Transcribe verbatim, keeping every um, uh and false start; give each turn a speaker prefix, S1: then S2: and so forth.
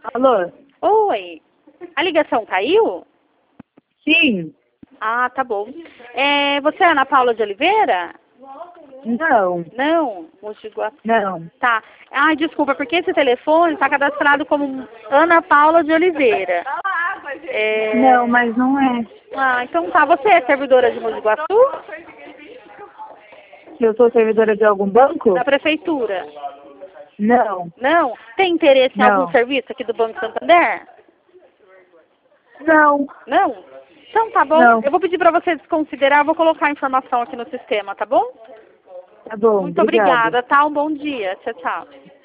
S1: Alô?
S2: Oi. A ligação caiu?
S1: Sim.
S2: Ah, tá bom. É, você é Ana Paula de Oliveira?
S1: Não.
S2: Não? Mogi de Guaçu.
S1: Não.
S2: Tá. Ai, desculpa, porque esse telefone está cadastrado como Ana Paula de Oliveira. É...
S1: Não, mas não é.
S2: Ah, então tá. Você é servidora de Mogi de Guaçu?
S1: Eu sou servidora de algum banco?
S2: Da prefeitura?
S1: Não.
S2: Não? Tem interesse em algum
S1: Não.
S2: serviço aqui do Banco Santander?
S1: Não.
S2: Não? Então tá bom.
S1: Não.
S2: Eu vou pedir para você desconsiderar, vou colocar a informação aqui no sistema, tá bom?
S1: Tá bom,
S2: Muito
S1: obrigada.
S2: obrigada, tá? Um bom dia. Tchau, tchau.